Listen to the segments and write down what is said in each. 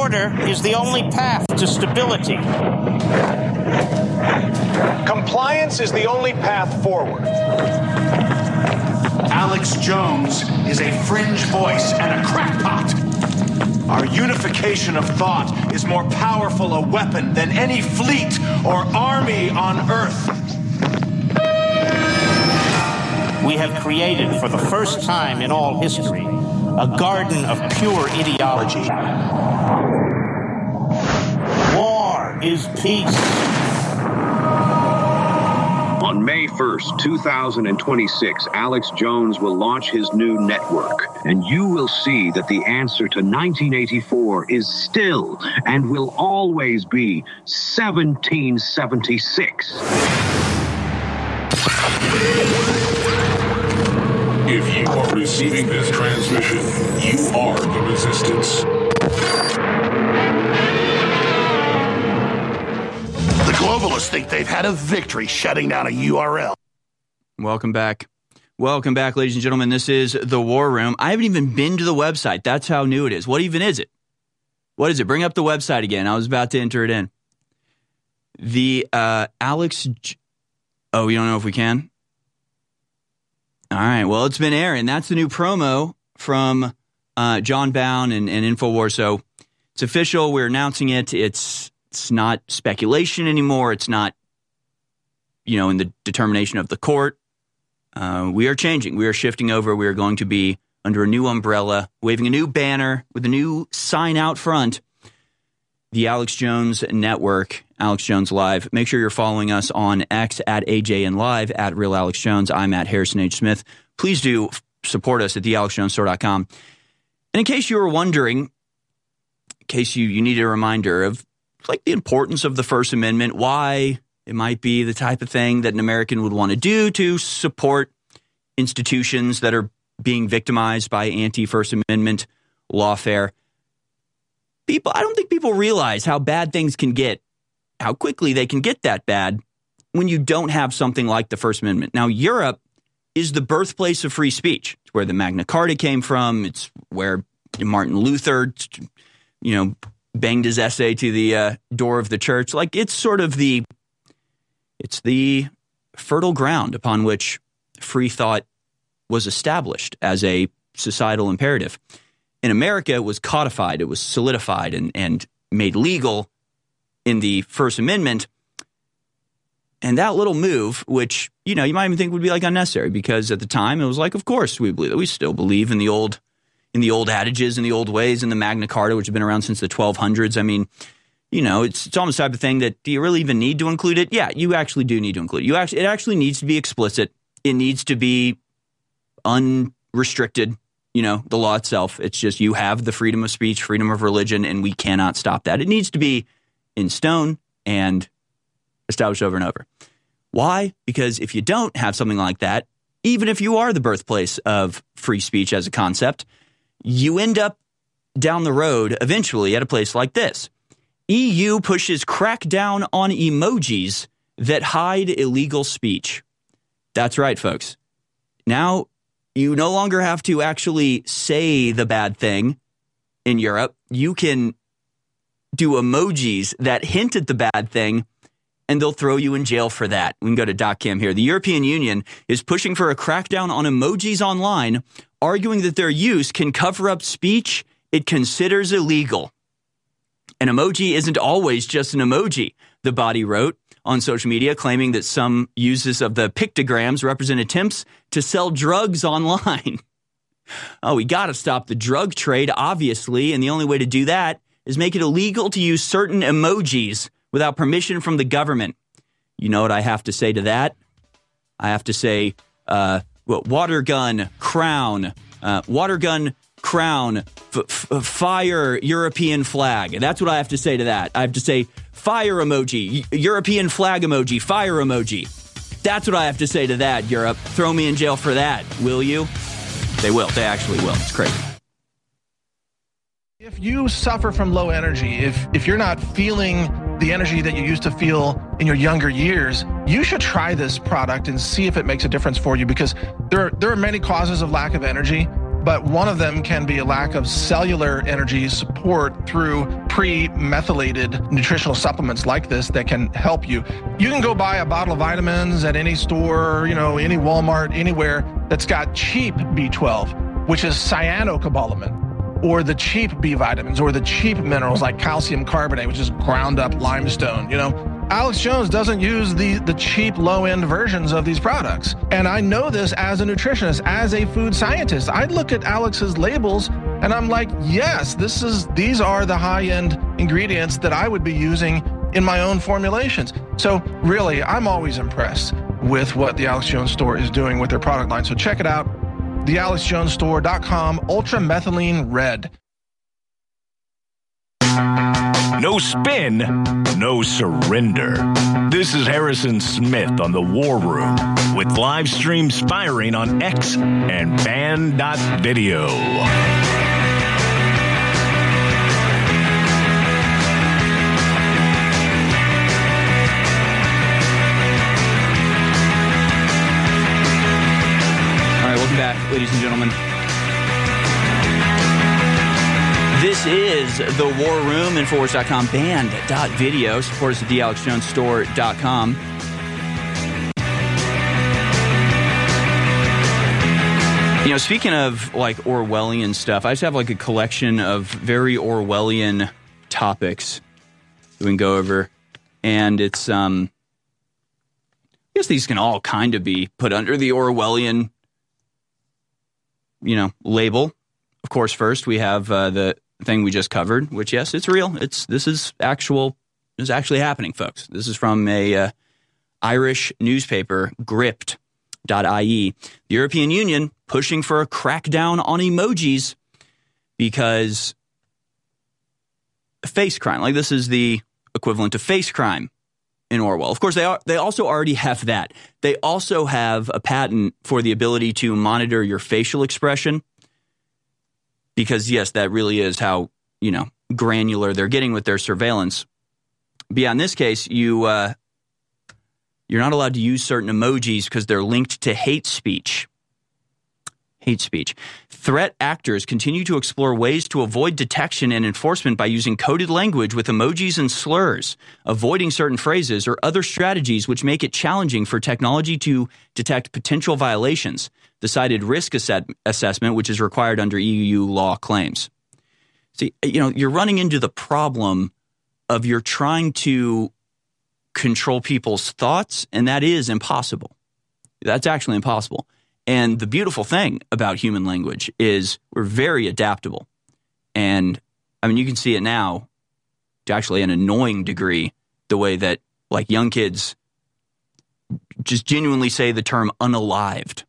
order is the only path to stability. Compliance is the only path forward. Alex Jones is a fringe voice and a crackpot. Our unification of thought is more powerful a weapon than any fleet or army on Earth. We have created, for the first time in all history, a garden of pure ideology. War is peace. On May 1st, 2026, Alex Jones will launch his new network, and you will see that the answer to 1984 is still and will always be 1776. If you are receiving this transmission, you are the Resistance. The globalists think they've had a victory shutting down a URL. Welcome back. Welcome back, ladies and gentlemen. This is The War Room. I haven't even been to the website. That's how new it is. What even is it? What is it? Bring up the website again. I was about to enter it in. The Alex... Oh, we don't know if we can? All right. Well, it's been airing. That's the new promo from John Bound and InfoWars. So it's official. We're announcing it. It's not speculation anymore. It's not, in the determination of the court. We are changing. We are shifting over. We are going to be under a new umbrella, waving a new banner with a new sign out front. The Alex Jones Network, Alex Jones Live. Make sure you're following us on X at AJN Live, at Real Alex Jones. I'm at Harrison H. Smith. Please do support us at thealexjonesstore.com. And in case you were wondering, in case you needed a reminder of the importance of the First Amendment, why it might be the type of thing that an American would want to do to support institutions that are being victimized by anti-First Amendment lawfare. I don't think people realize how bad things can get, how quickly they can get that bad when you don't have something like the First Amendment. Now, Europe is the birthplace of free speech. It's where the Magna Carta came from. It's where Martin Luther, banged his essay to the door of the church. It's sort of the fertile ground upon which free thought was established as a societal imperative. In America, it was codified, it was solidified and made legal in the First Amendment. And that little move, which, you might even think would be unnecessary, because at the time it was of course we believe that. We still believe in the old adages and the old ways in the Magna Carta, which have been around since the 1200s. I mean, it's almost the type of thing that, do you really even need to include it? Yeah, you actually do need to include it. It actually needs to be explicit. It needs to be unrestricted. The law itself. It's just you have the freedom of speech, freedom of religion, and we cannot stop that. It needs to be in stone and established over and over. Why? Because if you don't have something like that, even if you are the birthplace of free speech as a concept, you end up down the road eventually at a place like this. EU pushes crackdown on emojis that hide illegal speech. That's right, folks. Now, you no longer have to actually say the bad thing in Europe. You can do emojis that hint at the bad thing, and they'll throw you in jail for that. We can go to DocCam here. The European Union is pushing for a crackdown on emojis online, arguing that their use can cover up speech it considers illegal. An emoji isn't always just an emoji, the body wrote on social media, claiming that some uses of the pictograms represent attempts to sell drugs online. Oh, we got to stop the drug trade, obviously, and the only way to do that is make it illegal to use certain emojis without permission from the government. You know what I have to say to that? I have to say, water gun, crown, fire European flag. That's what I have to say to that. I have to say fire emoji, European flag emoji, fire emoji. That's what I have to say to that, Europe. Throw me in jail for that, will you? They will. They actually will. It's crazy. If you suffer from low energy, if you're not feeling the energy that you used to feel in your younger years, you should try this product and see if it makes a difference for you, because there are many causes of lack of energy, but one of them can be a lack of cellular energy support through pre-methylated nutritional supplements like this that can help you. You can go buy a bottle of vitamins at any store, any Walmart, anywhere that's got cheap B12, which is cyanocobalamin, or the cheap B vitamins, or the cheap minerals like calcium carbonate, which is ground up limestone, Alex Jones doesn't use the cheap low-end versions of these products. And I know this as a nutritionist, as a food scientist. I look at Alex's labels and I'm like, yes, these are the high-end ingredients that I would be using in my own formulations. So really, I'm always impressed with what the Alex Jones store is doing with their product line. So check it out, thealexjonesstore.com, Ultra Methylene Red. No spin, no surrender. This is Harrison Smith on The War Room with live streams firing on X and Band.video. All right, welcome back, ladies and gentlemen. This is The War Room, Infowars.com, Band.video. Support us at thealexjonesstore.com. Speaking of like Orwellian stuff, I just have like a collection of very Orwellian topics that we can go over. And it's, I guess these can all kind of be put under the Orwellian, label. Of course, first we have the thing we just covered, which, yes, it's real. This is actually happening, folks. This is from a Irish newspaper, Gript.ie. The European Union pushing for a crackdown on emojis because face crime, like this is the equivalent to face crime in Orwell. Of course, they also already have that. They also have a patent for the ability to monitor your facial expression. Because, yes, that really is how, granular they're getting with their surveillance. But yeah, in this case, you're not allowed to use certain emojis because they're linked to hate speech. Hate speech. Threat actors continue to explore ways to avoid detection and enforcement by using coded language with emojis and slurs, avoiding certain phrases or other strategies which make it challenging for technology to detect potential violations. The cited risk assessment, which is required under EU law, claims. See, you're running into the problem of you're trying to control people's thoughts, and that is impossible. That's actually impossible. And the beautiful thing about human language is we're very adaptable. And, you can see it now to actually an annoying degree, the way that, like, young kids just genuinely say the term unalived.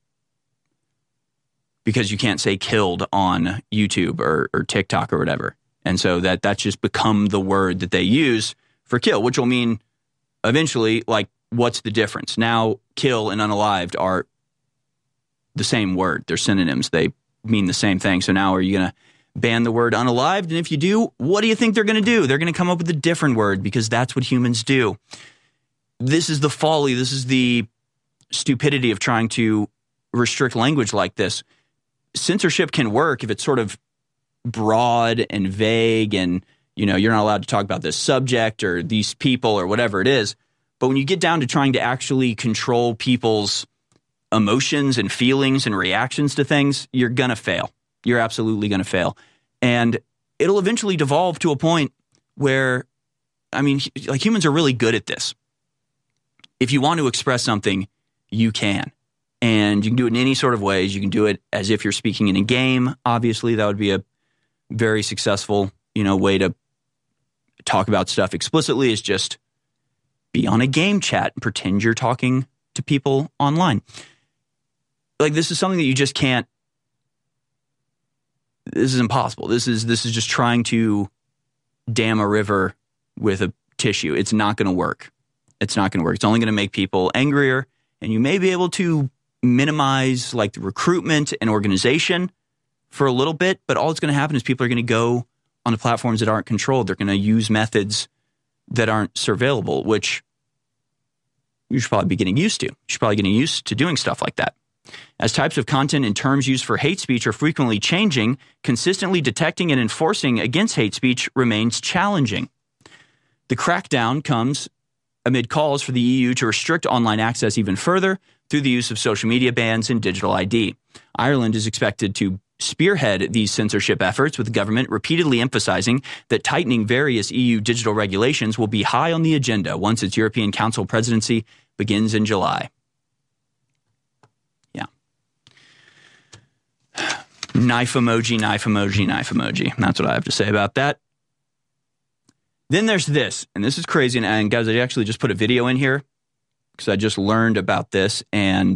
Because you can't say killed on YouTube or TikTok or whatever. And so that's just become the word that they use for kill, which will mean eventually, like, what's the difference? Now, kill and unalived are the same word. They're synonyms. They mean the same thing. So now are you going to ban the word unalived? And if you do, what do you think they're going to do? They're going to come up with a different word because that's what humans do. This is the folly. This is the stupidity of trying to restrict language like this. Censorship can work if it's sort of broad and vague and, you're not allowed to talk about this subject or these people or whatever it is. But when you get down to trying to actually control people's emotions and feelings and reactions to things, you're going to fail. You're absolutely going to fail. And it'll eventually devolve to a point where, humans are really good at this. If you want to express something, you can. And you can do it in any sort of ways. You can do it as if you're speaking in a game. Obviously, that would be a very successful, way to talk about stuff explicitly, is just be on a game chat and pretend you're talking to people online. Like, this is something that you just can't. This is impossible. This is just trying to dam a river with a tissue. It's not going to work. It's not going to work. It's only going to make people angrier, and you may be able to minimize like the recruitment and organization for a little bit, but all that's going to happen is people are going to go on the platforms that aren't controlled. They're going to use methods that aren't surveillable, which you should probably be getting used to. You should probably be getting used to doing stuff like that. As types of content and terms used for hate speech are frequently changing, consistently detecting and enforcing against hate speech remains challenging. The crackdown comes amid calls for the EU to restrict online access even further through the use of social media bans and digital ID. Ireland is expected to spearhead these censorship efforts, with the government repeatedly emphasizing that tightening various EU digital regulations will be high on the agenda once its European Council presidency begins in July. Yeah. Knife emoji, knife emoji, knife emoji. That's what I have to say about that. Then there's this, and this is crazy. And guys, I actually just put a video in here because I just learned about this and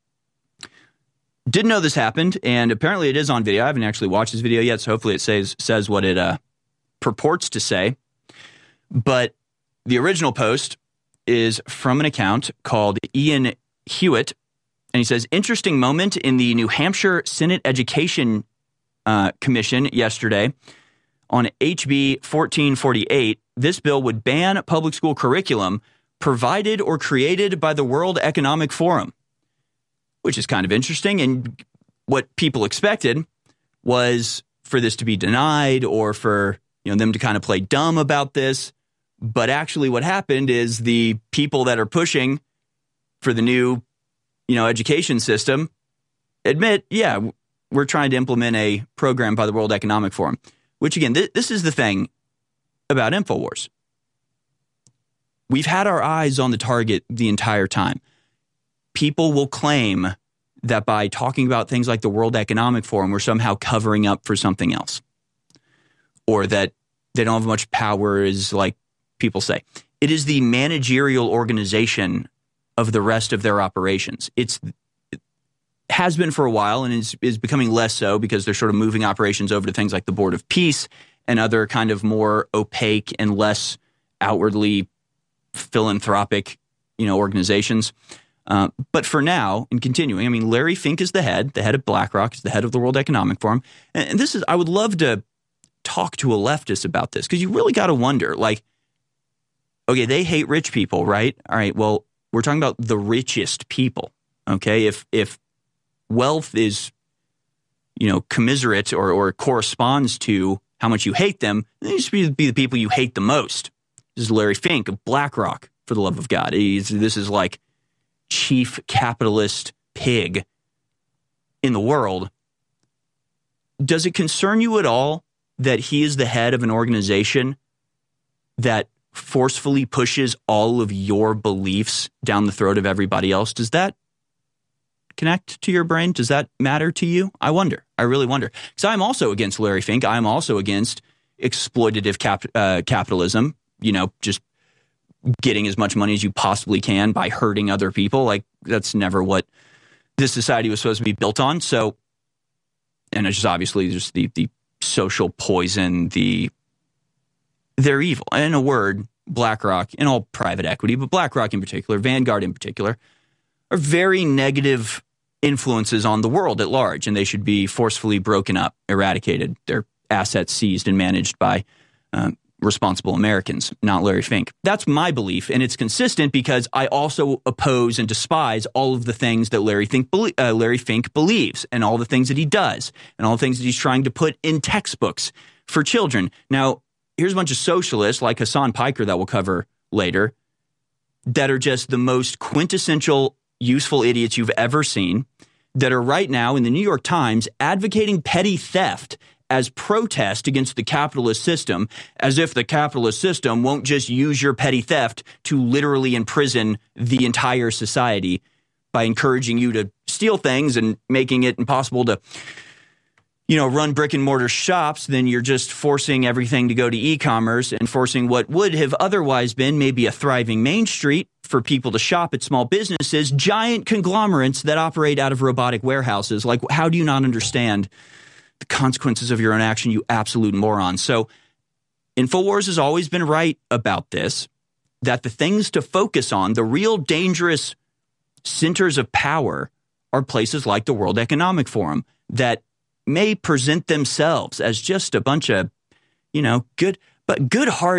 didn't know this happened. And apparently it is on video. I haven't actually watched this video yet, so hopefully it says what it purports to say. But the original post is from an account called Ian Hewitt, and he says, interesting moment in the New Hampshire Senate Education Commission yesterday. On HB 1448, this bill would ban public school curriculum provided or created by the World Economic Forum, which is kind of interesting. And what people expected was for this to be denied or for them to kind of play dumb about this. But actually what happened is the people that are pushing for the new education system admit, yeah, we're trying to implement a program by the World Economic Forum. Which, again, this is the thing about InfoWars. We've had our eyes on the target the entire time. People will claim that by talking about things like the World Economic Forum, we're somehow covering up for something else. Or that they don't have much power, as like people say. It is the managerial organization of the rest of their operations. It has been for a while and is becoming less so because they're sort of moving operations over to things like the Board of Peace and other kind of more opaque and less outwardly philanthropic, organizations. But for now, and continuing, Larry Fink is the head of BlackRock, is the head of the World Economic Forum. And this is, I would love to talk to a leftist about this because you really got to wonder, like, okay, they hate rich people, right? All right, well, we're talking about the richest people, okay? If wealth is, commiserate or corresponds to how much you hate them, then it should be the people you hate the most. This is Larry Fink of BlackRock, for the love of God. This is like chief capitalist pig in the world. Does it concern you at all that he is the head of an organization that forcefully pushes all of your beliefs down the throat of everybody else? Does that connect to your brain? Does that matter to you? I wonder. I really wonder. Because I'm also against Larry Fink. I'm also against exploitative capitalism, just getting as much money as you possibly can by hurting other people. Like, that's never what this society was supposed to be built on. So, and it's just obviously just the social poison, they're evil. In a word, BlackRock, and all private equity, but BlackRock in particular, Vanguard in particular, are very negative influences on the world at large, and they should be forcefully broken up, eradicated, their assets seized and managed by responsible Americans, not Larry Fink. That's my belief, and it's consistent because I also oppose and despise all of the things that Larry Fink believes, and all the things that he does, and all the things that he's trying to put in textbooks for children. Now, here's a bunch of socialists like Hassan Piker that we'll cover later that are just the most quintessential useful idiots you've ever seen, that are right now in the New York Times advocating petty theft as protest against the capitalist system, as if the capitalist system won't just use your petty theft to literally imprison the entire society by encouraging you to steal things and making it impossible to, run brick and mortar shops. Then you're just forcing everything to go to e-commerce and forcing what would have otherwise been maybe a thriving Main Street for people to shop at, small businesses, giant conglomerates that operate out of robotic warehouses. Like, how do you not understand the consequences of your own action, you absolute moron? So InfoWars has always been right about this, that the things to focus on, the real dangerous centers of power, are places like the World Economic Forum that may present themselves as just a bunch of, good-hearted,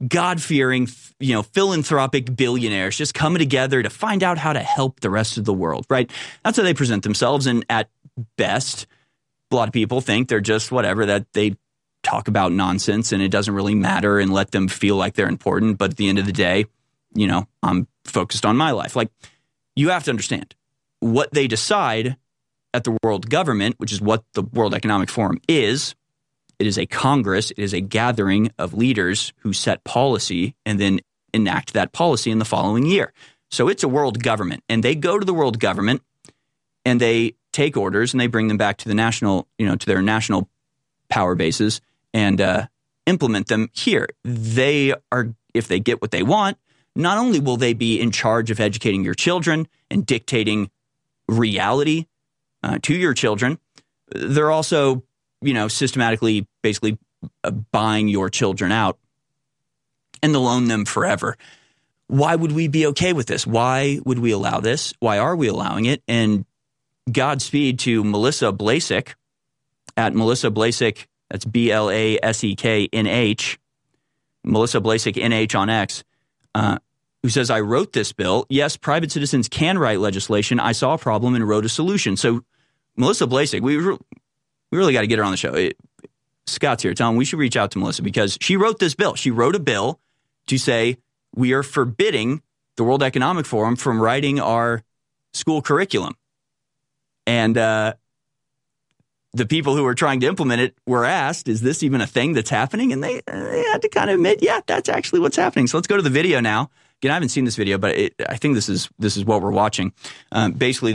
God-fearing, philanthropic billionaires just coming together to find out how to help the rest of the world, right? That's how they present themselves. And at best, a lot of people think they're just whatever, that they talk about nonsense and it doesn't really matter and let them feel like they're important. But at the end of the day, I'm focused on my life. Like, you have to understand what they decide at the world government, which is what the World Economic Forum is. It is a Congress. It is a gathering of leaders who set policy and then enact that policy in the following year. So it's a world government, and they go to the world government and they take orders and they bring them back to the national, to their national power bases and implement them here. They are, if they get what they want, not only will they be in charge of educating your children and dictating reality to your children, they're also, systematically, basically buying your children out and they'll own them forever. Why would we be okay with this? Why would we allow this? Why are we allowing it? And Godspeed to Melissa Blasek at Melissa Blasek. That's BLASEKNH, Melissa Blasek NH on X, who says, I wrote this bill. Yes, private citizens can write legislation. I saw a problem and wrote a solution. So Melissa Blasek, we really got to get her on the show. Scott's here. Tell him we should reach out to Melissa because she wrote this bill. She wrote a bill to say we are forbidding the World Economic Forum from writing our school curriculum. And the people who were trying to implement it were asked, is this even a thing that's happening? And they had to kind of admit, yeah, that's actually what's happening. So let's go to the video now. Again, I haven't seen this video, but I think this is what we're watching. Basically,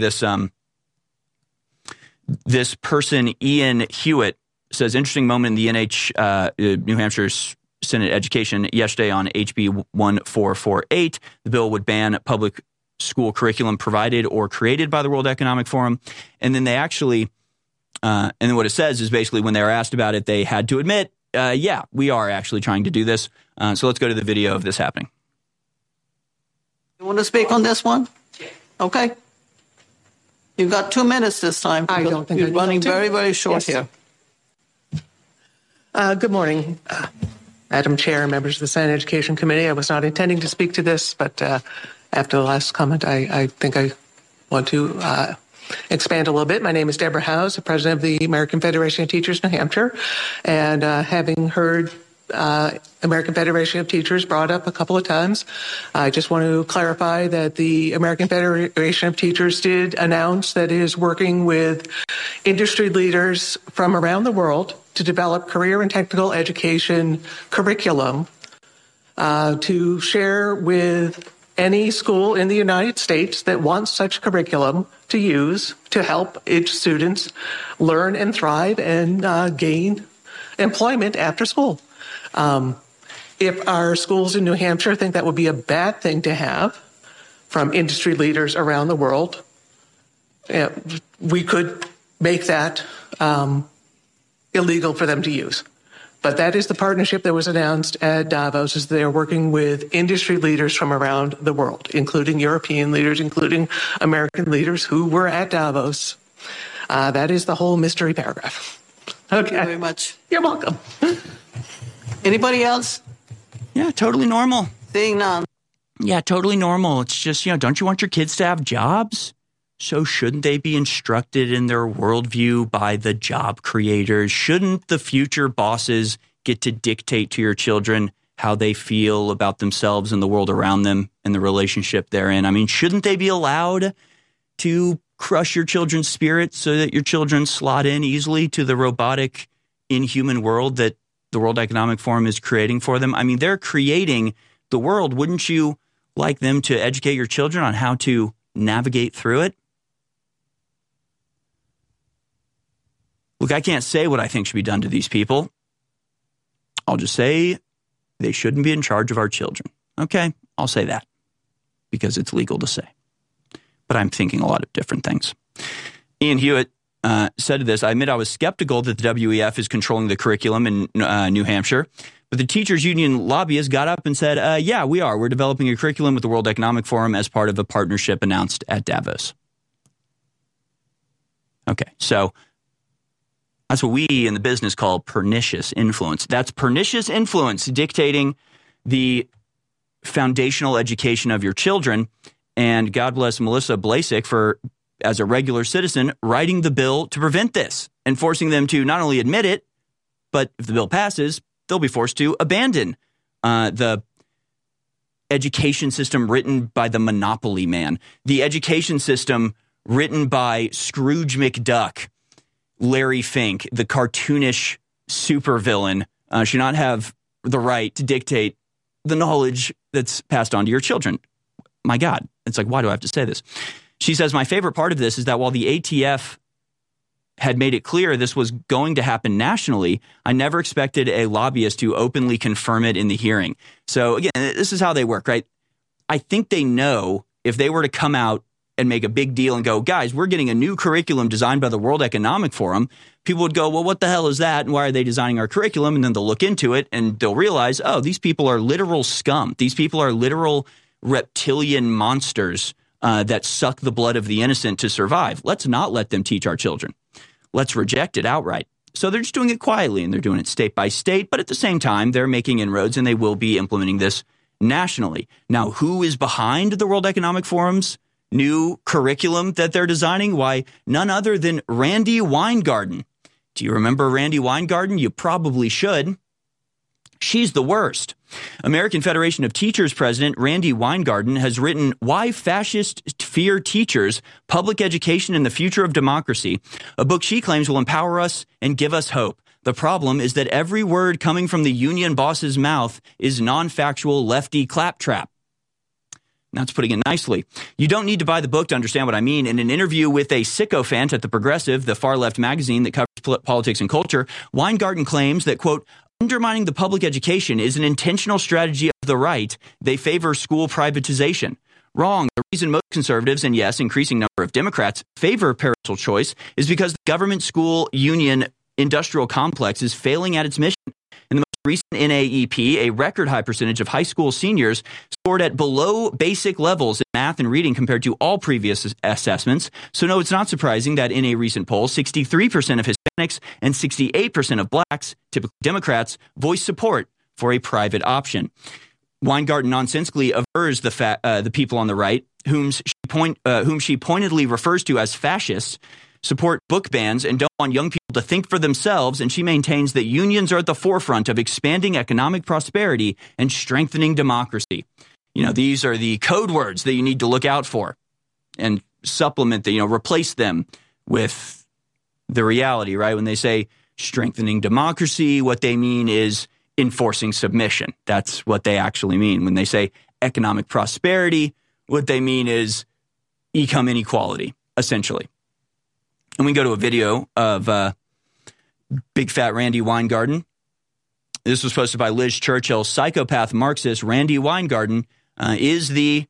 this person, Ian Hewitt, says, interesting moment in the New Hampshire Senate Education yesterday on HB 1448. The bill would ban public school curriculum provided or created by the World Economic Forum. And then they actually... and then what it says is basically when they were asked about it, they had to admit, yeah, we are actually trying to do this. So let's go to the video of this happening. You want to speak on this one? Okay. You've got 2 minutes this time. I don't think you're running very, very short here. Good morning, Madam Chair, members of the Senate Education Committee. I was not intending to speak to this, but after the last comment, I think I want to expand a little bit. My name is Deborah Howes, the president of the American Federation of Teachers, New Hampshire. And having heard American Federation of Teachers brought up a couple of times, I just want to clarify that the American Federation of Teachers did announce that it is working with industry leaders from around the world to develop career and technical education curriculum to share with any school in the United States that wants such curriculum to use to help its students learn and thrive and gain employment after school. If our schools in New Hampshire think that would be a bad thing to have from industry leaders around the world, we could make that illegal for them to use. But that is the partnership that was announced at Davos, is they're working with industry leaders from around the world, including European leaders, including American leaders who were at Davos. That is the whole mystery paragraph. Okay. Thank you very much. You're welcome. Anybody else? Yeah, totally normal. Seeing none. Yeah, totally normal. It's just, don't you want your kids to have jobs? So shouldn't they be instructed in their worldview by the job creators? Shouldn't the future bosses get to dictate to your children how they feel about themselves and the world around them and the relationship they're in? I mean, shouldn't they be allowed to crush your children's spirit so that your children slot in easily to the robotic, inhuman world that the World Economic Forum is creating for them? I mean, they're creating the world. Wouldn't you like them to educate your children on how to navigate through it? Look, I can't say what I think should be done to these people. I'll just say they shouldn't be in charge of our children. Okay, I'll say that because it's legal to say. But I'm thinking a lot of different things. Ian Hewitt said this, I admit I was skeptical that the WEF is controlling the curriculum in New Hampshire, but the teachers union lobbyists got up and said, yeah, we are. We're developing a curriculum with the World Economic Forum as part of a partnership announced at Davos. Okay, so that's what we in the business call pernicious influence. That's pernicious influence dictating the foundational education of your children. And God bless Melissa Blasik for, as a regular citizen, writing the bill to prevent this and forcing them to not only admit it, but if the bill passes, they'll be forced to abandon the education system written by the monopoly man, the education system written by Scrooge McDuck, Larry Fink, the cartoonish supervillain, should not have the right to dictate the knowledge that's passed on to your children. My God, it's like, why do I have to say this? She says, my favorite part of this is that while the ATF had made it clear this was going to happen nationally, I never expected a lobbyist to openly confirm it in the hearing. So again, this is how they work, right? I think they know if they were to come out and make a big deal and go, guys, we're getting a new curriculum designed by the World Economic Forum, people would go, well, what the hell is that? And why are they designing our curriculum? And then they'll look into it and they'll realize, oh, these people are literal scum. These people are literal reptilian monsters that suck the blood of the innocent to survive. Let's not let them teach our children. Let's reject it outright. So they're just doing it quietly, and they're doing it state by state. But at the same time, they're making inroads, and they will be implementing this nationally. Now, who is behind the World Economic Forum's new curriculum that they're designing? Why, none other than Randi Weingarten. Do you remember Randi Weingarten? You probably should. She's the worst. American Federation of Teachers president Randi Weingarten has written Why Fascists Fear Teachers, Public Education and the Future of Democracy, a book she claims will empower us and give us hope. The problem is that every word coming from the union boss's mouth is non-factual lefty claptrap. That's putting it nicely. You don't need to buy the book to understand what I mean. In an interview with a sycophant at The Progressive, the far-left magazine that covers politics and culture, Weingarten claims that, quote, undermining the public education is an intentional strategy of the right. They favor school privatization. Wrong. The reason most conservatives, and yes, increasing number of Democrats, favor parental choice is because the government school union industrial complex is failing at its mission. In the most recent NAEP, a record high percentage of high school seniors scored at below basic levels in math and reading compared to all previous assessments. So no, it's not surprising that in a recent poll, 63% of Hispanics and 68% of blacks, typically Democrats, voiced support for a private option. Weingarten nonsensically avers the people on the right, whom she pointedly refers to as fascists, support book bans and don't want young people to think for themselves, and she maintains that unions are at the forefront of expanding economic prosperity and strengthening democracy. You know, these are the code words that you need to look out for and supplement the, replace them with the reality, right? When they say strengthening democracy, what they mean is enforcing submission. That's what they actually mean. When they say economic prosperity, what they mean is income inequality, essentially. And we go to a video of big fat Randi Weingarten. This was posted by Liz Churchill. Psychopath Marxist Randi Weingarten is the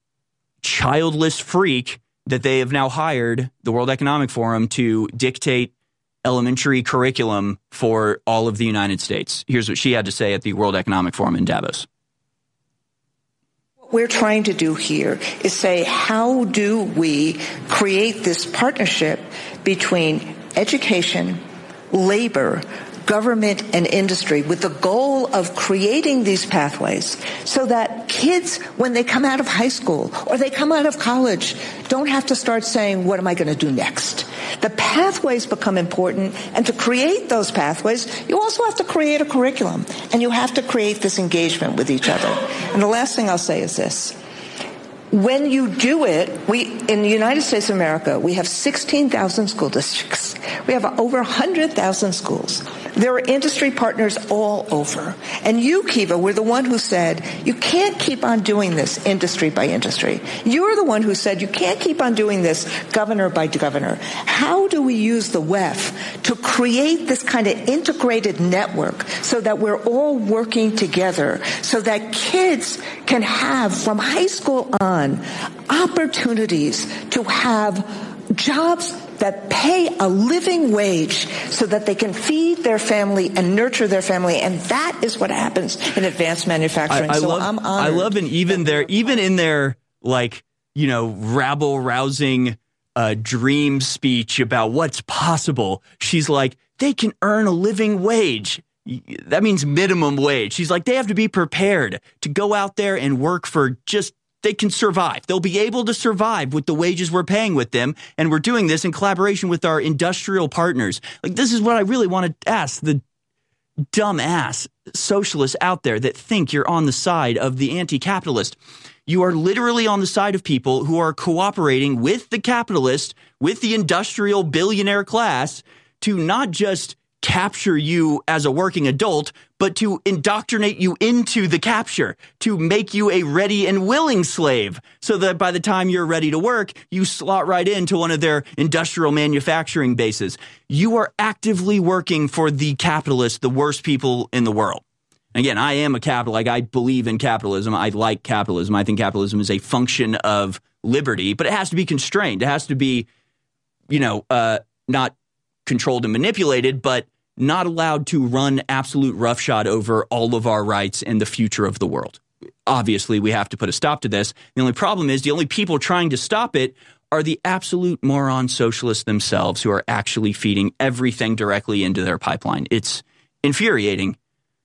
childless freak that they have now hired the World Economic Forum to dictate elementary curriculum for all of the United States. Here's what she had to say at the World Economic Forum in Davos. What we're trying to do here is say, how do we create this partnership between education, labor, government, and industry with the goal of creating these pathways so that kids, when they come out of high school or they come out of college, don't have to start saying, what am I going to do next? The pathways become important, and to create those pathways, you also have to create a curriculum, and you have to create this engagement with each other. And the last thing I'll say is this. When you do it, in the United States of America, we have 16,000 school districts. We have over 100,000 schools. There are industry partners all over. And you, Kiva, were the one who said, you can't keep on doing this industry by industry. You're the one who said, you can't keep on doing this governor by governor. How do we use the WEF to create this kind of integrated network so that we're all working together so that kids can have, from high school on, opportunities to have jobs that pay a living wage so that they can feed their family and nurture their family, and that is what happens in advanced manufacturing. I'm honored. I love, and even in their rabble rousing dream speech about what's possible, she's like, they can earn a living wage. that means minimum wage. She's like, they have to be prepared to go out there and work for they can survive. They'll be able to survive with the wages we're paying with them. And we're doing this in collaboration with our industrial partners. Like, this is what I really want to ask the dumbass socialists out there that think you're on the side of the anti-capitalist. You are literally on the side of people who are cooperating with the capitalist, with the industrial billionaire class, to not just capture you as a working adult, but to indoctrinate you into the capture, to make you a ready and willing slave, so that by the time you're ready to work, you slot right into one of their industrial manufacturing bases. You are actively working for the capitalists, the worst people in the world. Again, I am a capitalist. Like, I believe in capitalism. I like capitalism. I think capitalism is a function of liberty, but it has to be constrained. It has to be, not controlled and manipulated, but not allowed to run absolute roughshod over all of our rights and the future of the world. Obviously, we have to put a stop to this. The only problem is the only people trying to stop it are the absolute moron socialists themselves, who are actually feeding everything directly into their pipeline. It's infuriating.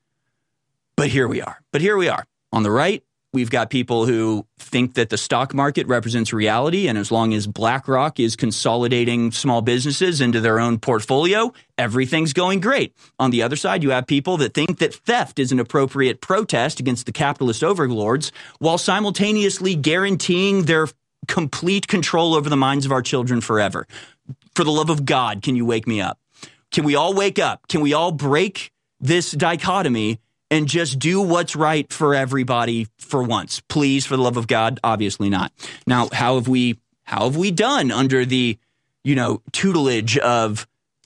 But here we are. On the right, we've got people who think that the stock market represents reality, and as long as BlackRock is consolidating small businesses into their own portfolio, everything's going great. On the other side, you have people that think that theft is an appropriate protest against the capitalist overlords, while simultaneously guaranteeing their complete control over the minds of our children forever. For the love of God, can you wake me up? Can we all wake up? Can we all break this dichotomy and just do what's right for everybody for once? Please, for the love of God, obviously not. Now, how have we done under the, tutelage of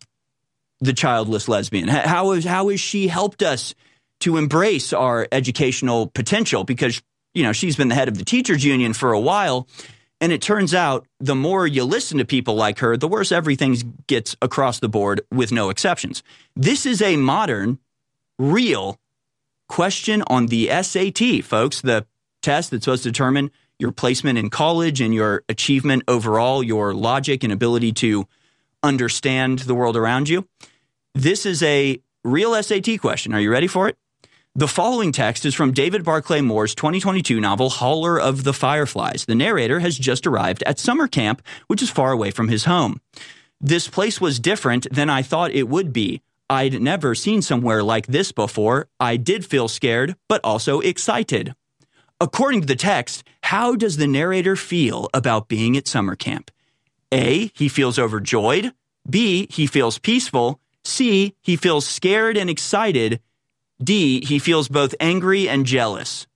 the childless lesbian? How has she helped us to embrace our educational potential? Because, she's been the head of the teachers union for a while, and it turns out the more you listen to people like her, the worse everything gets across the board, with no exceptions. This is a modern, real question on the SAT, folks, the test that's supposed to determine your placement in college and your achievement overall, your logic and ability to understand the world around you. This is a real SAT question. Are you ready for it? The following text is from David Barclay Moore's 2022 novel, Hauler of the Fireflies. The narrator has just arrived at summer camp, which is far away from his home. This place was different than I thought it would be. I'd never seen somewhere like this before. I did feel scared, but also excited. According to the text, how does the narrator feel about being at summer camp? A, he feels overjoyed. B, he feels peaceful. C, he feels scared and excited. D, he feels both angry and jealous.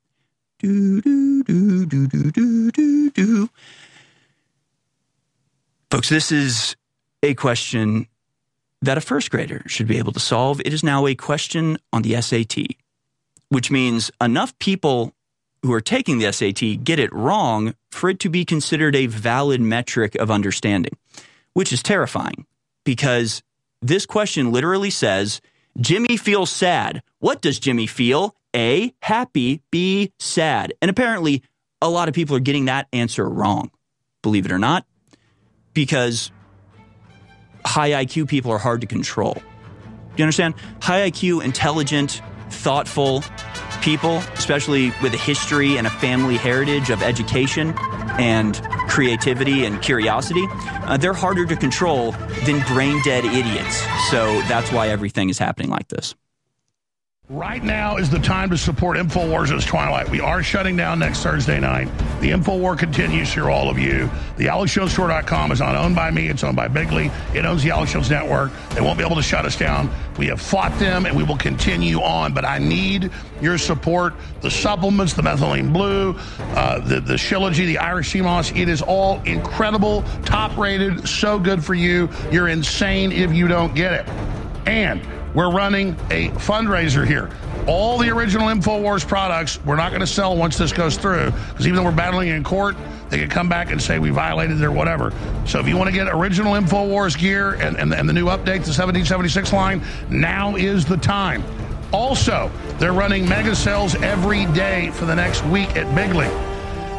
Folks, this is a question that a first grader should be able to solve. It is now a question on the SAT, which means enough people who are taking the SAT get it wrong for it to be considered a valid metric of understanding, which is terrifying, because this question literally says, Jimmy feels sad. What does Jimmy feel? A, happy. B, sad. And apparently a lot of people are getting that answer wrong, believe it or not, because high IQ people are hard to control. Do you understand? High IQ, intelligent, thoughtful people, especially with a history and a family heritage of education and creativity and curiosity, they're harder to control than brain-dead idiots. So that's why everything is happening like this. Right now is the time to support InfoWars' Twilight. We are shutting down next Thursday night. The InfoWar continues for all of you. The AlexJonesStore.com is not owned by me. It's owned by Bigley. It owns the Alex Jones Network. They won't be able to shut us down. We have fought them, and we will continue on. But I need your support. The supplements, the methylene blue, the Shilajit, the Irish sea moss, it is all incredible, top-rated, so good for you. You're insane if you don't get it. And we're running a fundraiser here. All the original InfoWars products we're not going to sell once this goes through, because even though we're battling in court, they could come back and say we violated their whatever. So if you want to get original InfoWars gear and the new update, the 1776 line, now is the time. Also, they're running mega sales every day for the next week at Bigley.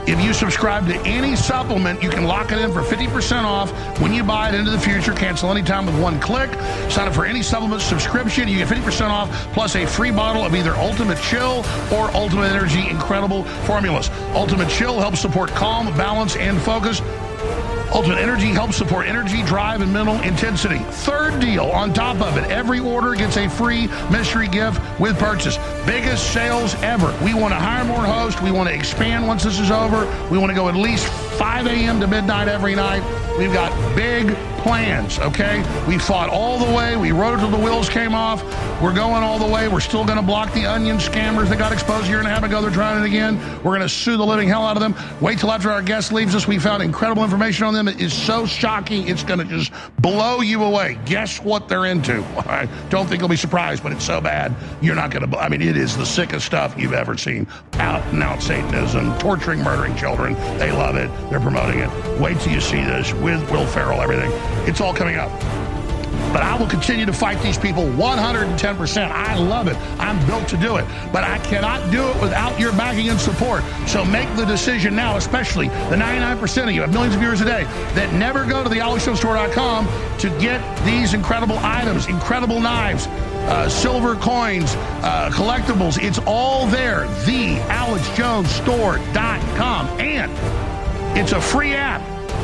If you subscribe to any supplement, you can lock it in for 50% off when you buy it into the future. Cancel anytime with one click. Sign up for any supplement subscription. You get 50% off plus a free bottle of either Ultimate Chill or Ultimate Energy Incredible Formulas. Ultimate Chill helps support calm, balance, and focus. Ultimate Energy helps support energy, drive, and mental intensity. Third deal on top of it. Every order gets a free mystery gift with purchase. Biggest sales ever. We want to hire more hosts. We want to expand once this is over. We want to go at least 5 a.m. to midnight every night. We've got big plans, okay? We fought all the way. We rode it till the wheels came off. We're going all the way. We're still going to block the onion scammers that got exposed a year and a half ago. They're trying it again. We're going to sue the living hell out of them. Wait till after our guest leaves us. We found incredible information on them. It is so shocking. It's going to just blow you away. Guess what they're into? I don't think you'll be surprised, but it's so bad. You're not going to, I mean, it is the sickest stuff you've ever seen. Out and out Satanism, torturing, murdering children. They love it. They're promoting it. Wait till you see this with Will Ferrell, everything. It's all coming up. But I will continue to fight these people 110%. I love it. I'm built to do it. But I cannot do it without your backing and support. So make the decision now, especially the 99% of you, have millions of viewers a day, that never go to the AlexJonesStore.com to get these incredible items, incredible knives, silver coins, collectibles. It's all there. The AlexJonesStore.com. And it's a free app.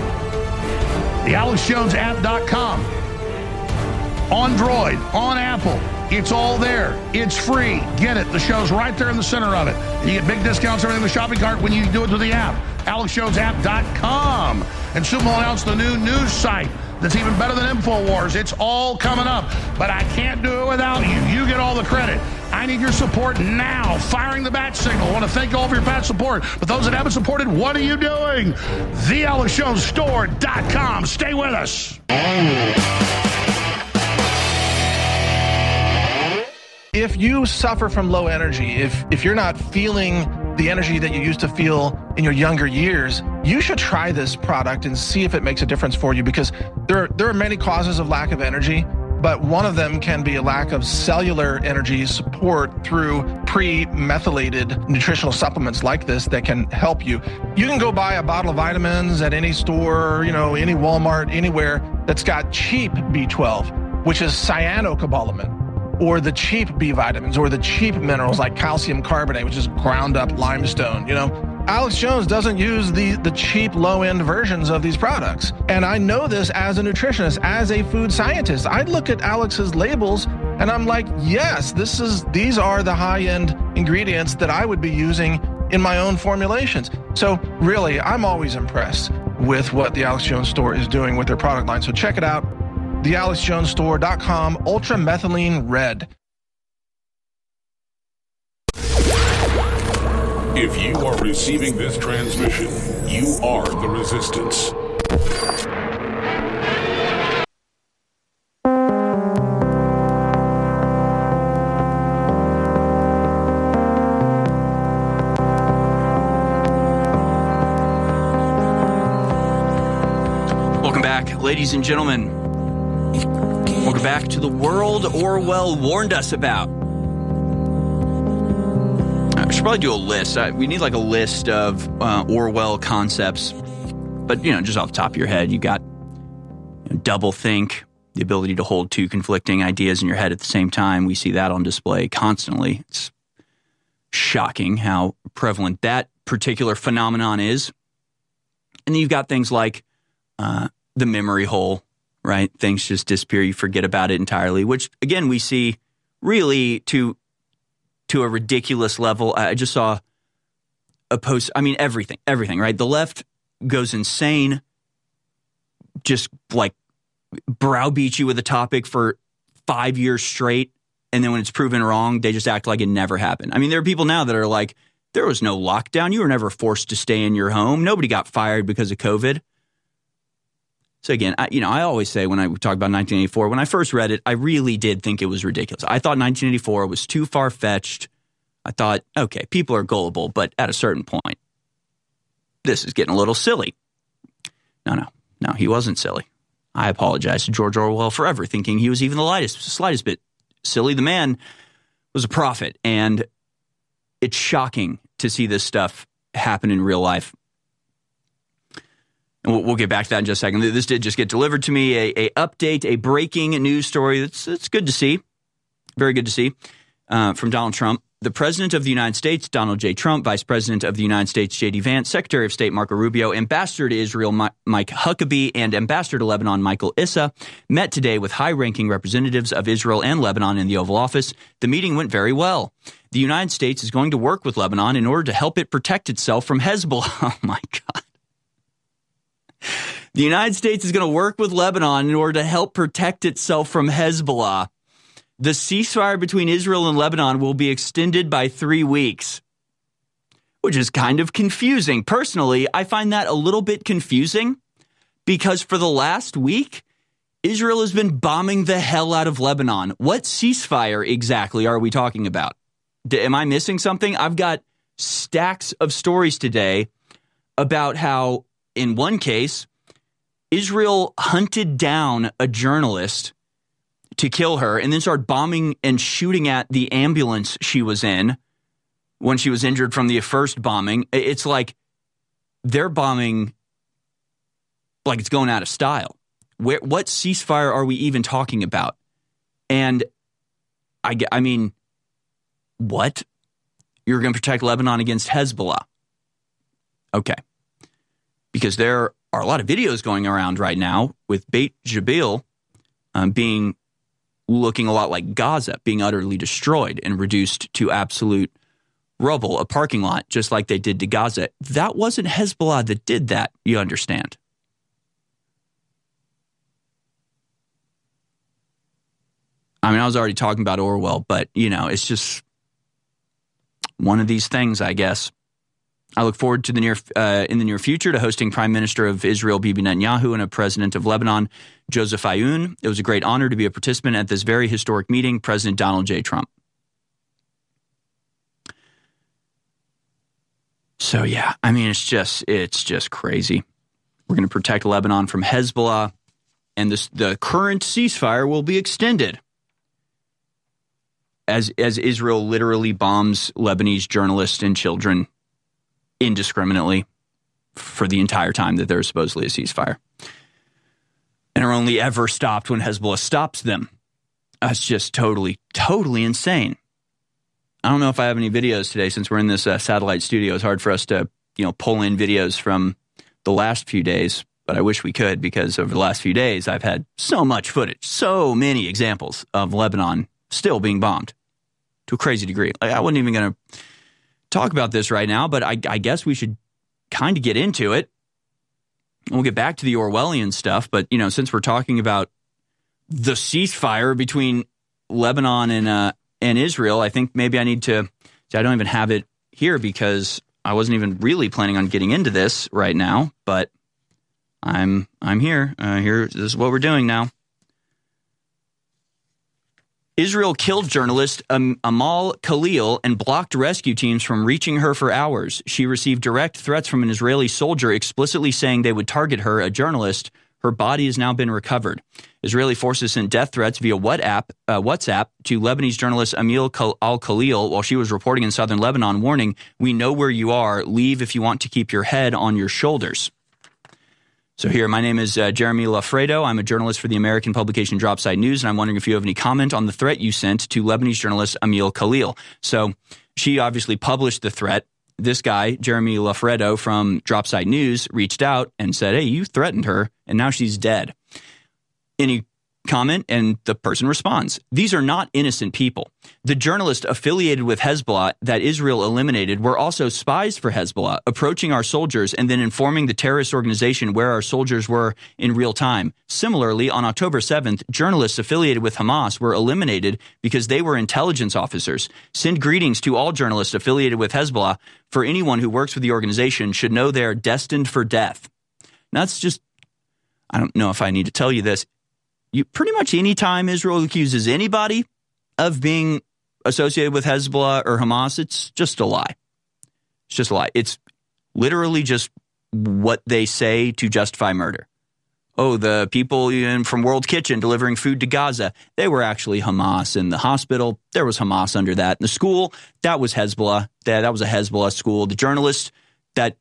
The AlexJonesApp.com. On Droid, on Apple, it's all there. It's free. Get it. The show's right there in the center of it. And you get big discounts everything in the shopping cart when you do it through the app. AlexJonesApp.com. And soon we'll announce the new news site that's even better than InfoWars. It's all coming up. But I can't do it without you. You get all the credit. I need your support now. Firing the bat signal. I want to thank you all for your past support. But those that haven't supported, what are you doing? TheAlexJonesStore.com. Stay with us. If you suffer from low energy, if you're not feeling the energy that you used to feel in your younger years, you should try this product and see if it makes a difference for you, because there are many causes of lack of energy, but one of them can be a lack of cellular energy support through pre-methylated nutritional supplements like this that can help you. You can go buy a bottle of vitamins at any store, any Walmart, anywhere that's got cheap B12, which is cyanocobalamin, or the cheap B vitamins, or the cheap minerals like calcium carbonate, which is ground up limestone. Alex Jones doesn't use the cheap low-end versions of these products. And I know this as a nutritionist, as a food scientist. I look at Alex's labels and I'm like, yes, these are the high-end ingredients that I would be using in my own formulations. So really, I'm always impressed with what the Alex Jones Store is doing with their product line. So check it out. TheAlexJonesStore.com, Ultra Methylene Red. If you are receiving this transmission, you are the resistance. Welcome back, ladies and gentlemen. Welcome back to the world Orwell warned us about. I should probably do a list. We need like a list of Orwell concepts. But, just off the top of your head, you got double think, the ability to hold two conflicting ideas in your head at the same time. We see that on display constantly. It's shocking how prevalent that particular phenomenon is. And then you've got things like the memory hole. Right? Things just disappear. You forget about it entirely, which, again, we see really to a ridiculous level. I just saw a post. I mean, everything, right? The left goes insane, just like browbeat you with a topic for 5 years straight. And then when it's proven wrong, they just act like it never happened. I mean, there are people now that are like, there was no lockdown. You were never forced to stay in your home. Nobody got fired because of COVID. So again, I always say when I talk about 1984, when I first read it, I really did think it was ridiculous. I thought 1984 was too far-fetched. I thought, okay, people are gullible, but at a certain point, this is getting a little silly. No, he wasn't silly. I apologize to George Orwell forever thinking he was even the slightest bit silly. The man was a prophet, and it's shocking to see this stuff happen in real life. And we'll get back to that in just a second. This did just get delivered to me, a update, a breaking news story. It's good to see. Very good to see from Donald Trump. The President of the United States, Donald J. Trump, Vice President of the United States, J.D. Vance, Secretary of State, Marco Rubio, Ambassador to Israel, Mike Huckabee, and Ambassador to Lebanon, Michael Issa, met today with high-ranking representatives of Israel and Lebanon in the Oval Office. The meeting went very well. The United States is going to work with Lebanon in order to help it protect itself from Hezbollah. Oh, my God. The United States is going to work with Lebanon in order to help protect itself from Hezbollah. The ceasefire between Israel and Lebanon will be extended by 3 weeks, which is kind of confusing. Personally, I find that a little bit confusing because for the last week, Israel has been bombing the hell out of Lebanon. What ceasefire exactly are we talking about? Am I missing something? I've got stacks of stories today about how, in one case, Israel hunted down a journalist to kill her and then started bombing and shooting at the ambulance she was in when she was injured from the first bombing. It's like they're bombing like it's going out of style. What ceasefire are we even talking about? And I mean, what? You're going to protect Lebanon against Hezbollah. Okay. Because there are a lot of videos going around right now with Beit Jabal looking a lot like Gaza, being utterly destroyed and reduced to absolute rubble, a parking lot, just like they did to Gaza. That wasn't Hezbollah that did that, you understand. I mean, I was already talking about Orwell, but, it's just one of these things, I guess. I look forward to in the near future to hosting Prime Minister of Israel Bibi Netanyahu and a President of Lebanon Joseph Aoun. It was a great honor to be a participant at this very historic meeting. President Donald J. Trump. So yeah, I mean it's just crazy. We're going to protect Lebanon from Hezbollah, and the current ceasefire will be extended as Israel literally bombs Lebanese journalists and children indiscriminately for the entire time that there's supposedly a ceasefire. And are only ever stopped when Hezbollah stops them. That's just totally, totally insane. I don't know if I have any videos today since we're in this satellite studio. It's hard for us to, pull in videos from the last few days, but I wish we could because over the last few days, I've had so much footage, so many examples of Lebanon still being bombed to a crazy degree. I wasn't even going to talk about this right now, but I guess we should kind of get into it. We'll get back to the Orwellian stuff, but, since we're talking about the ceasefire between Lebanon and Israel, I think maybe I need to, I don't even have it here because I wasn't even really planning on getting into this right now, but I'm here. This is what we're doing now. Israel killed journalist Amal Khalil and blocked rescue teams from reaching her for hours. She received direct threats from an Israeli soldier explicitly saying they would target her, a journalist. Her body has now been recovered. Israeli forces sent death threats via WhatsApp to Lebanese journalist Amal al-Khalil while she was reporting in southern Lebanon, warning, "We know where you are. Leave if you want to keep your head on your shoulders." So here, my name is Jeremy Lafredo. I'm a journalist for the American publication Dropside News, and I'm wondering if you have any comment on the threat you sent to Lebanese journalist Amal Khalil. So she obviously published the threat. This guy, Jeremy Lafredo from Dropside News, reached out and said, hey, you threatened her, and now she's dead. Any comment? And the person responds, these are not innocent people. The journalists affiliated with Hezbollah that Israel eliminated were also spies for Hezbollah, approaching our soldiers and then informing the terrorist organization where our soldiers were in real time. Similarly, on October 7th, journalists affiliated with Hamas were eliminated because they were intelligence officers. Send greetings to all journalists affiliated with Hezbollah. For anyone who works with the organization should know they are destined for death. Now, that's just, I don't know if I need to tell you this. Pretty much any time Israel accuses anybody of being associated with Hezbollah or Hamas, it's just a lie. It's just a lie. It's literally just what they say to justify murder. Oh, the people from World Kitchen delivering food to Gaza, they were actually Hamas. In the hospital, there was Hamas under that. In the school, that was Hezbollah. That was a Hezbollah school. The journalist that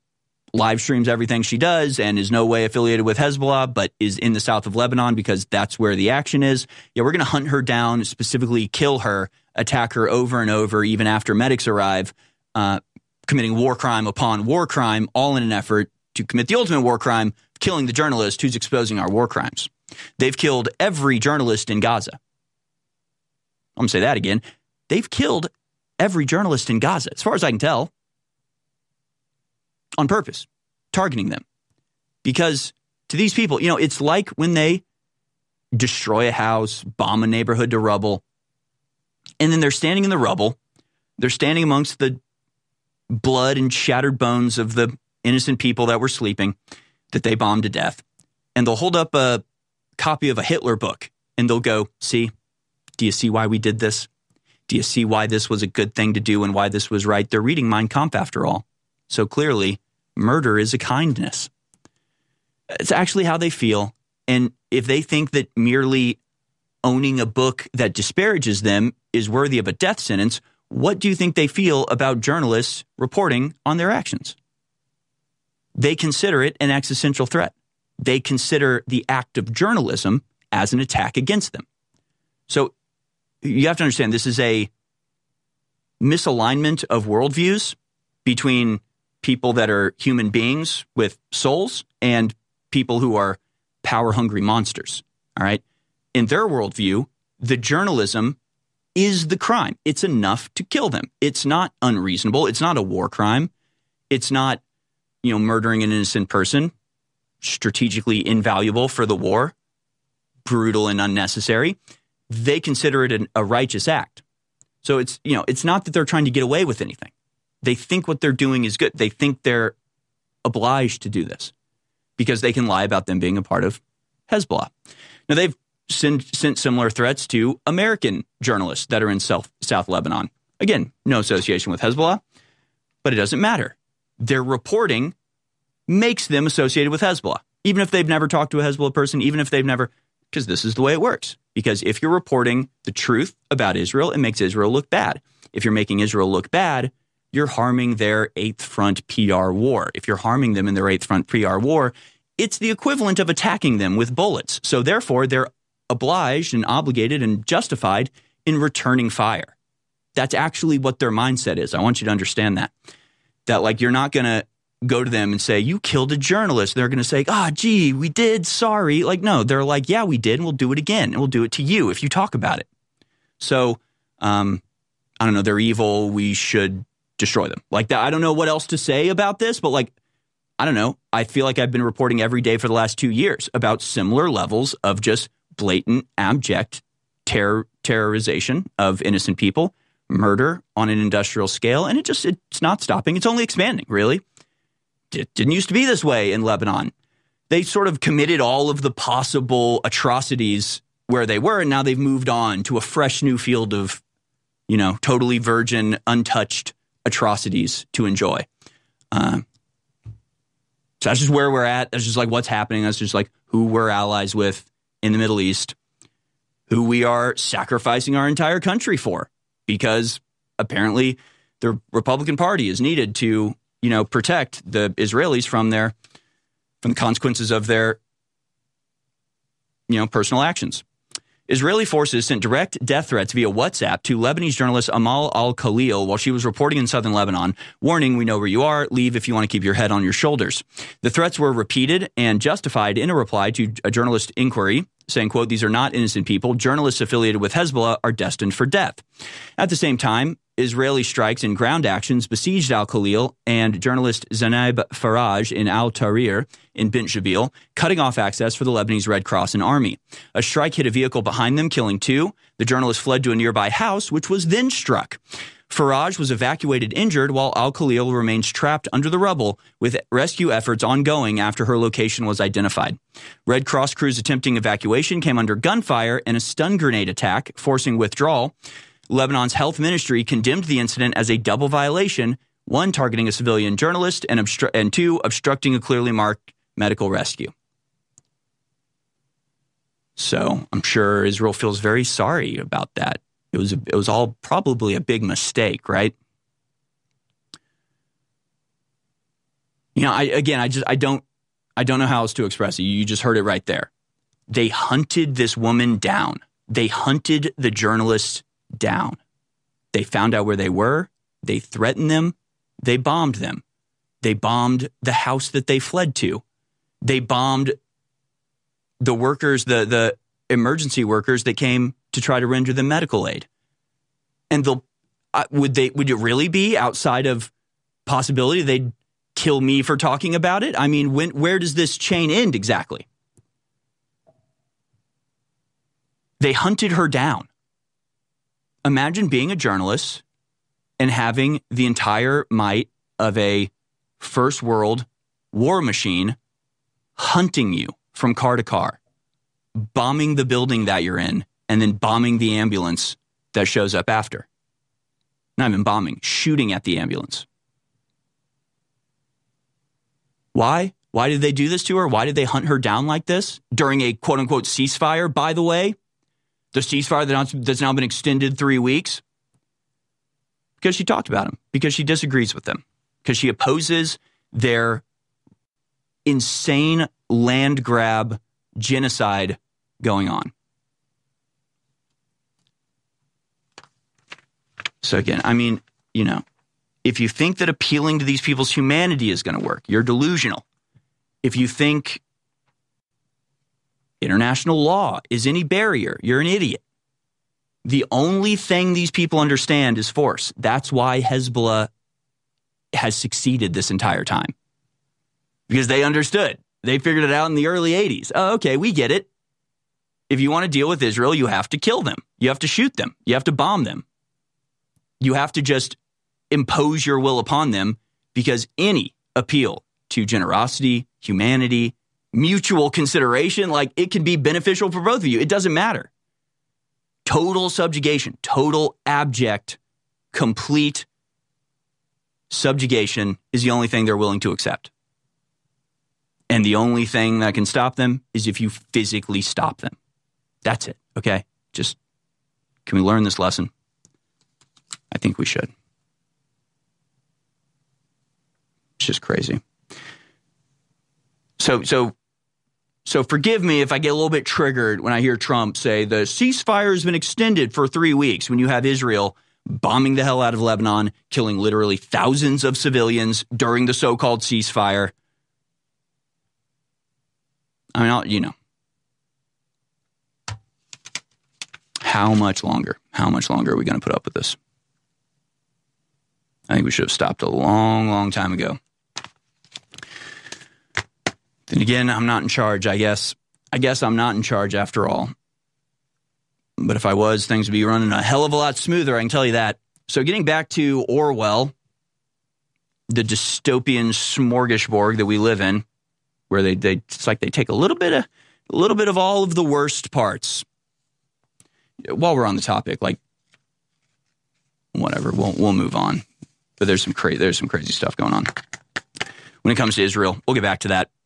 live streams everything she does and is no way affiliated with Hezbollah, but is in the south of Lebanon because that's where the action is. Yeah, we're going to hunt her down, specifically kill her, attack her over and over, even after medics arrive, committing war crime upon war crime, all in an effort to commit the ultimate war crime, killing the journalist who's exposing our war crimes. They've killed every journalist in Gaza. I'm going to say that again. They've killed every journalist in Gaza, as far as I can tell, on purpose, targeting them. Because to these people, it's like when they destroy a house, bomb a neighborhood to rubble, and then they're standing in the rubble. They're standing amongst the blood and shattered bones of the innocent people that were sleeping that they bombed to death. And they'll hold up a copy of a Hitler book and they'll go, see, do you see why we did this? Do you see why this was a good thing to do and why this was right? They're reading Mein Kampf after all. So clearly, murder is a kindness. It's actually how they feel. And if they think that merely owning a book that disparages them is worthy of a death sentence, what do you think they feel about journalists reporting on their actions? They consider it an existential threat. They consider the act of journalism as an attack against them. So you have to understand this is a misalignment of worldviews between people that are human beings with souls and people who are power-hungry monsters. All right? In their worldview, the journalism is the crime. It's enough to kill them. It's not unreasonable. It's not a war crime. It's not, murdering an innocent person, strategically invaluable for the war, brutal and unnecessary. They consider it a righteous act. So it's not that they're trying to get away with anything. They think what they're doing is good. They think they're obliged to do this because they can lie about them being a part of Hezbollah. Now, they've sent similar threats to American journalists that are in South Lebanon. Again, no association with Hezbollah, but it doesn't matter. Their reporting makes them associated with Hezbollah, even if they've never talked to a Hezbollah person, even if they've never, because this is the way it works. Because if you're reporting the truth about Israel, it makes Israel look bad. If you're making Israel look bad, you're harming their Eighth Front PR war. If you're harming them in their Eighth Front PR war, it's the equivalent of attacking them with bullets. So therefore, they're obliged and obligated and justified in returning fire. That's actually what their mindset is. I want you to understand that. That you're not going to go to them and say, you killed a journalist. They're going to say, gee, we did, sorry. No, they're like, yeah, we did, and we'll do it again. And we'll do it to you if you talk about it. So, I don't know, they're evil. We should destroy them. That. I don't know what else to say about this, but I don't know. I feel like I've been reporting every day for the last 2 years about similar levels of just blatant, abject terrorization of innocent people, murder on an industrial scale, and it's not stopping. It's only expanding, really. It didn't used to be this way in Lebanon. They sort of committed all of the possible atrocities where they were, and now they've moved on to a fresh new field of, totally virgin, untouched atrocities to enjoy. So that's just where we're at. That's just what's happening. That's just who we're allies with in the Middle East, who we are sacrificing our entire country for, because apparently the Republican Party is needed to, protect the Israelis from the consequences of their, personal actions. Israeli forces sent direct death threats via WhatsApp to Lebanese journalist Amal al-Khalil while she was reporting in southern Lebanon, warning, we know where you are, leave if you want to keep your head on your shoulders. The threats were repeated and justified in a reply to a journalist inquiry, saying, quote, these are not innocent people. Journalists affiliated with Hezbollah are destined for death. At the same time, Israeli strikes and ground actions besieged al-Khalil and journalist Zainab Faraj in Al-Tahrir in Bint Jbeil, cutting off access for the Lebanese Red Cross and Army. A strike hit a vehicle behind them, killing 2. The journalist fled to a nearby house, which was then struck. Faraj was evacuated injured, while al-Khalil remains trapped under the rubble, with rescue efforts ongoing after her location was identified. Red Cross crews attempting evacuation came under gunfire and a stun grenade attack, forcing withdrawal. Lebanon's health ministry condemned the incident as a double violation, 1, targeting a civilian journalist, and 2, obstructing a clearly marked medical rescue. So I'm sure Israel feels very sorry about that. It was all probably a big mistake, right? I don't know how else to express it. You just heard it right there. They hunted this woman down. They hunted the journalists down. They found out where they were. They threatened them. They bombed them. They bombed the house that they fled to. They bombed the workers, the emergency workers that came to try to render them medical aid. And would it really be outside of possibility they'd kill me for talking about it? I mean, where does this chain end exactly? They hunted her down. Imagine being a journalist and having the entire might of a first world war machine hunting you from car to car, bombing the building that you're in, and then bombing the ambulance that shows up after. Not even bombing, shooting at the ambulance. Why? Why did they do this to her? Why did they hunt her down like this during a quote-unquote ceasefire, by the way? The ceasefire that's now been extended 3 weeks? Because she talked about him. Because she disagrees with them. Because she opposes their insane land grab genocide going on. So again, I mean, if you think that appealing to these people's humanity is going to work, you're delusional. If you think international law is any barrier, you're an idiot. The only thing these people understand is force. That's why Hezbollah has succeeded this entire time. Because they understood. They figured it out in the early 80s. Oh, okay, we get it. If you want to deal with Israel, you have to kill them. You have to shoot them. You have to bomb them. You have to just impose your will upon them, because any appeal to generosity, humanity, mutual consideration, like, it can be beneficial for both of you. It doesn't matter. Total subjugation, total abject, complete subjugation is the only thing they're willing to accept. And the only thing that can stop them is if you physically stop them. That's it, okay? Just, can we learn this lesson? I think we should. It's just crazy. So forgive me if I get a little bit triggered when I hear Trump say the ceasefire has been extended for 3 weeks, when you have Israel bombing the hell out of Lebanon, killing literally thousands of civilians during the so-called ceasefire. I mean, how much longer? How much longer are we going to put up with this? I think we should have stopped a long, long time ago. Then again, I'm not in charge, I guess. I guess I'm not in charge after all. But if I was, things would be running a hell of a lot smoother, I can tell you that. So getting back to Orwell, the dystopian smorgasbord that we live in, where it's like they take a little bit of all of the worst parts. While we're on the topic, like, whatever, we'll move on. But there's some crazy stuff going on when it comes to Israel. We'll get back to that.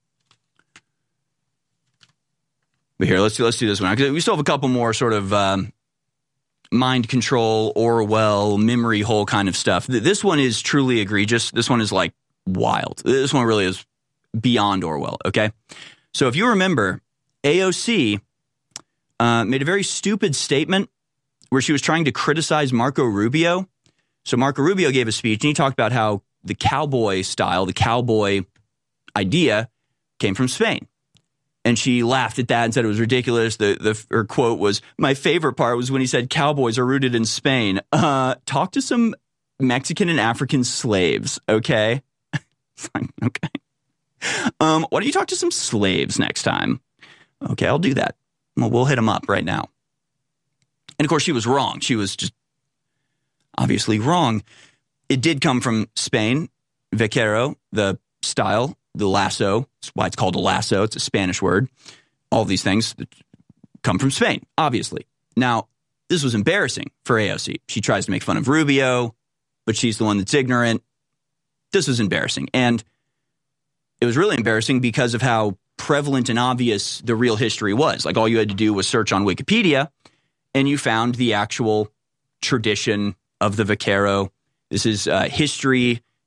But here, let's do this one. We still have a couple more sort of mind control, Orwell, memory hole kind of stuff. This one is truly egregious. This one is like wild. This one really is beyond Orwell, okay? So if you remember, AOC made a very stupid statement where she was trying to criticize Marco Rubio. So Marco Rubio gave a speech, and he talked about how the cowboy style, the cowboy idea came from Spain. And she laughed at that and said it was ridiculous. Her quote was, "My favorite part was when he said cowboys are rooted in Spain. Talk to some Mexican and African slaves, okay?" Okay. Why don't you talk to some slaves next time? Okay, I'll do that. Well, we'll hit them up right now. And of course, she was wrong. She was just obviously wrong. It did come from Spain. Vaquero, the style, the lasso. That's why it's called a lasso. It's a Spanish word. All these things come from Spain, obviously. Now, this was embarrassing for AOC. She tries to make fun of Rubio, but she's the one that's ignorant. This was embarrassing. And it was really embarrassing because of how prevalent and obvious the real history was. Like, all you had to do was search on Wikipedia, and you found the actual tradition of the Vaquero. This is history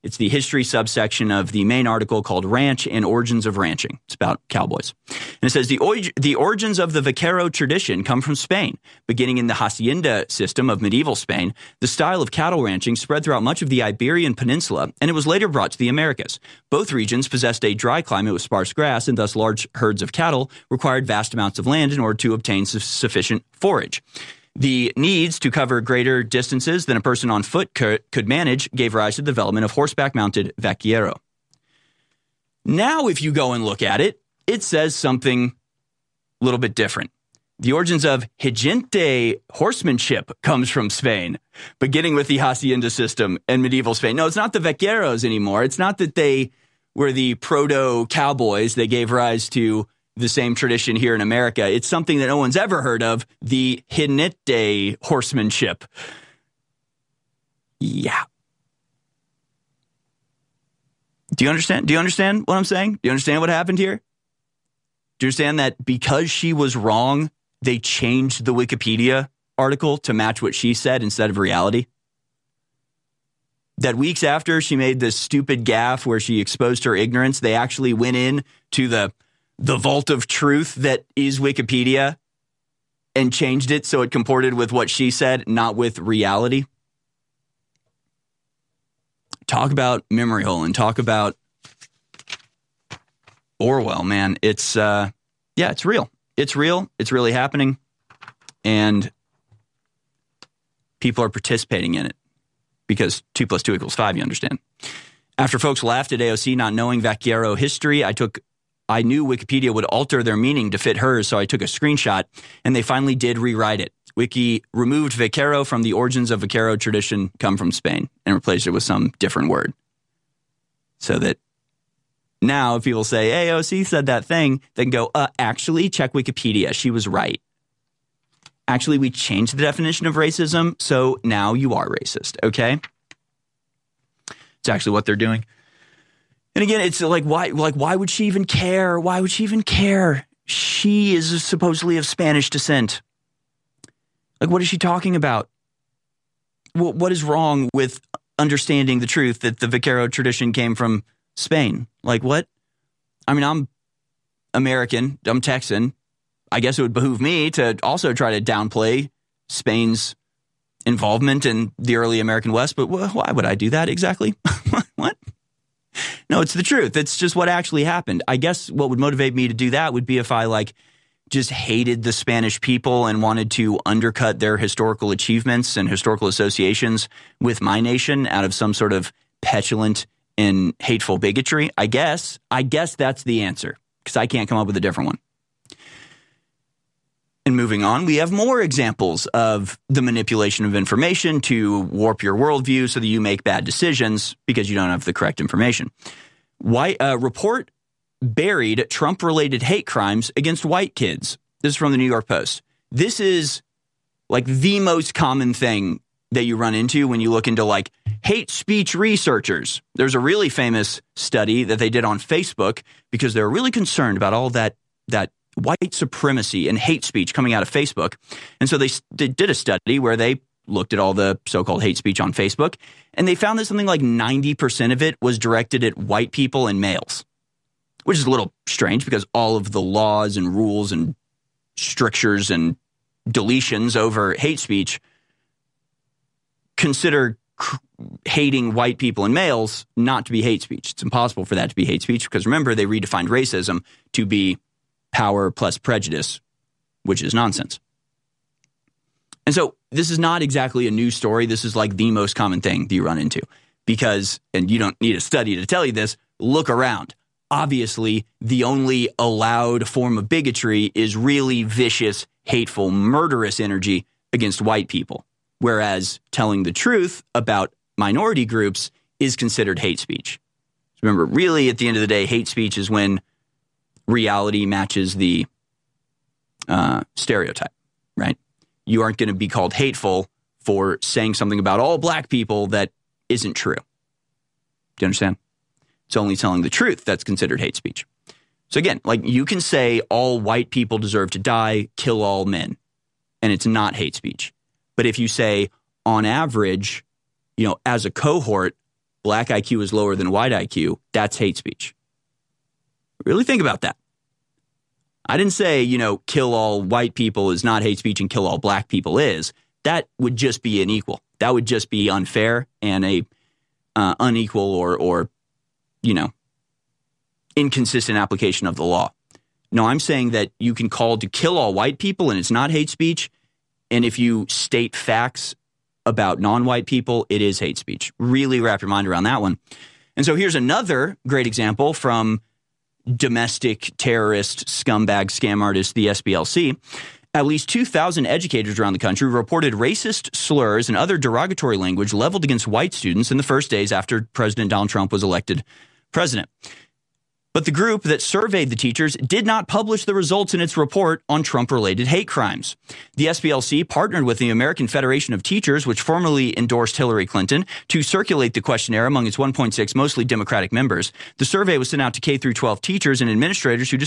It's the history subsection of the main article called Ranch and Origins of Ranching. It's about cowboys. And it says the origins of the vaquero tradition come from Spain. Beginning in the hacienda system of medieval Spain, the style of cattle ranching spread throughout much of the Iberian Peninsula, and it was later brought to the Americas. Both regions possessed a dry climate with sparse grass, and thus large herds of cattle required vast amounts of land in order to obtain sufficient forage. The needs to cover greater distances than a person on foot could manage gave rise to the development of horseback-mounted vaquero. Now, if you go and look at it, it says something a little bit different. The origins of higente horsemanship comes from Spain, beginning with the hacienda system and medieval Spain. No, it's not the vaqueros anymore. It's not that they were the proto-cowboys. They gave rise to the same tradition here in America. It's something that no one's ever heard of, the jinete horsemanship. Yeah. Do you understand? Do you understand what I'm saying? Do you understand what happened here? Do you understand that because she was wrong, they changed the Wikipedia article to match what she said instead of reality? That weeks after she made this stupid gaffe where she exposed her ignorance, they actually went in to the vault of truth that is Wikipedia and changed it so it comported with what she said, not with reality. Talk about memory hole and talk about Orwell, man. It's it's real. It's real. It's really happening. And people are participating in it because 2 + 2 = 5, you understand. After folks laughed at AOC not knowing vaquero history, I knew Wikipedia would alter their meaning to fit hers, so I took a screenshot, and they finally did rewrite it. Wiki removed vaquero from the origins of vaquero tradition come from Spain and replaced it with some different word. So that now if people say, AOC said that thing, they can go, actually, check Wikipedia. She was right. Actually, we changed the definition of racism, so now you are racist, okay? It's actually what they're doing. And again, it's like, why would she even care? Why would she even care? She is supposedly of Spanish descent. Like, what is she talking about? What is wrong with understanding the truth that the vaquero tradition came from Spain? Like, what? I mean, I'm American. I'm Texan. I guess it would behoove me to also try to downplay Spain's involvement in the early American West. But why would I do that exactly? What? No, it's the truth. It's just what actually happened. I guess what would motivate me to do that would be if I just hated the Spanish people and wanted to undercut their historical achievements and historical associations with my nation out of some sort of petulant and hateful bigotry. I guess that's the answer because I can't come up with a different one. And moving on, we have more examples of the manipulation of information to warp your worldview so that you make bad decisions because you don't have the correct information. Report buried Trump-related hate crimes against white kids. This is from the New York Post. This is the most common thing that you run into when you look into hate speech researchers. There's a really famous study that they did on Facebook because they're really concerned about all that white supremacy and hate speech coming out of Facebook. And so they did a study where they looked at all the so-called hate speech on Facebook, and they found that something like 90% of it was directed at white people and males, which is a little strange because all of the laws and rules and strictures and deletions over hate speech consider hating white people and males not to be hate speech. It's impossible for that to be hate speech because, remember, they redefined racism to be power plus prejudice, which is nonsense. And so this is not exactly a news story. This is the most common thing that you run into because, and you don't need a study to tell you this, look around. Obviously, the only allowed form of bigotry is really vicious, hateful, murderous energy against white people, whereas telling the truth about minority groups is considered hate speech. Remember, really, at the end of the day, hate speech is when reality matches the stereotype, right? You aren't going to be called hateful for saying something about all black people that isn't true. Do you understand? It's only telling the truth that's considered hate speech. So again, you can say all white people deserve to die, kill all men, and it's not hate speech. But if you say, on average, as a cohort, black IQ is lower than white IQ, that's hate speech. Really think about that. I didn't say, kill all white people is not hate speech and kill all black people is. That would just be unequal. That would just be unfair and a unequal or inconsistent application of the law. No, I'm saying that you can call to kill all white people and it's not hate speech. And if you state facts about non-white people, it is hate speech. Really wrap your mind around that one. And so here's another great example from domestic terrorist scumbag scam artist, the SPLC. At least 2,000 educators around the country reported racist slurs and other derogatory language leveled against white students in the first days after President Donald Trump was elected president. But the group that surveyed the teachers did not publish the results in its report on Trump-related hate crimes. The SPLC partnered with the American Federation of Teachers, which formerly endorsed Hillary Clinton, to circulate the questionnaire among its 1.6 mostly Democratic members. The survey was sent out to K-12 teachers and administrators who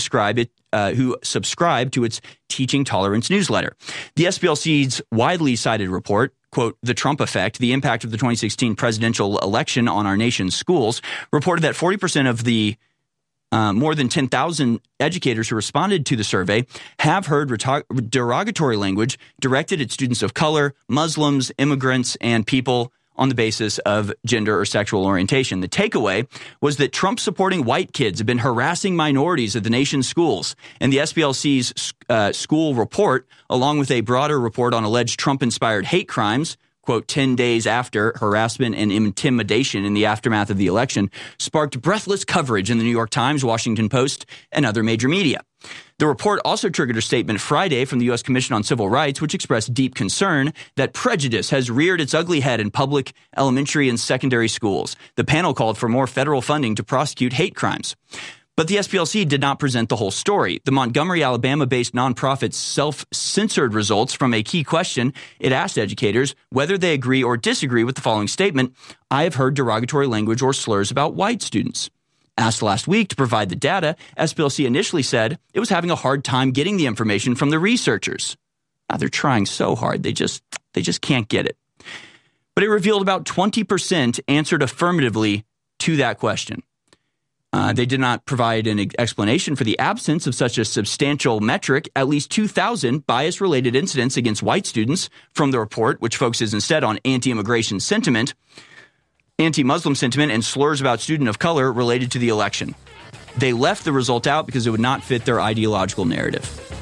subscribe to its Teaching Tolerance newsletter. The SPLC's widely cited report, quote, The Trump Effect, the impact of the 2016 presidential election on our nation's schools, reported that 40% of the more than 10,000 educators who responded to the survey have heard derogatory language directed at students of color, Muslims, immigrants, and people on the basis of gender or sexual orientation. The takeaway was that Trump-supporting white kids have been harassing minorities at the nation's schools. And the SPLC's school report, along with a broader report on alleged Trump-inspired hate crimes, quote, 10 days after harassment and intimidation in the aftermath of the election, sparked breathless coverage in the New York Times, Washington Post, and other major media. The report also triggered a statement Friday from the U.S. Commission on Civil Rights, which expressed deep concern that prejudice has reared its ugly head in public, elementary, and secondary schools. The panel called for more federal funding to prosecute hate crimes. But the SPLC did not present the whole story. The Montgomery, Alabama-based nonprofit self-censored results from a key question. It asked educators whether they agree or disagree with the following statement: I have heard derogatory language or slurs about white students. Asked last week to provide the data, SPLC initially said it was having a hard time getting the information from the researchers. They're trying so hard, they just can't get it. But it revealed about 20% answered affirmatively to that question. They did not provide an explanation for the absence of such a substantial metric. At least 2,000 bias-related incidents against white students from the report, which focuses instead on anti-immigration sentiment, anti-Muslim sentiment, and slurs about students of color related to the election. They left the result out because it would not fit their ideological narrative.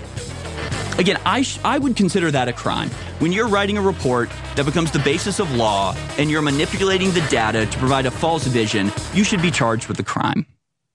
Again, I would consider that a crime. When you're writing a report that becomes the basis of law and you're manipulating the data to provide a false vision, you should be charged with a crime.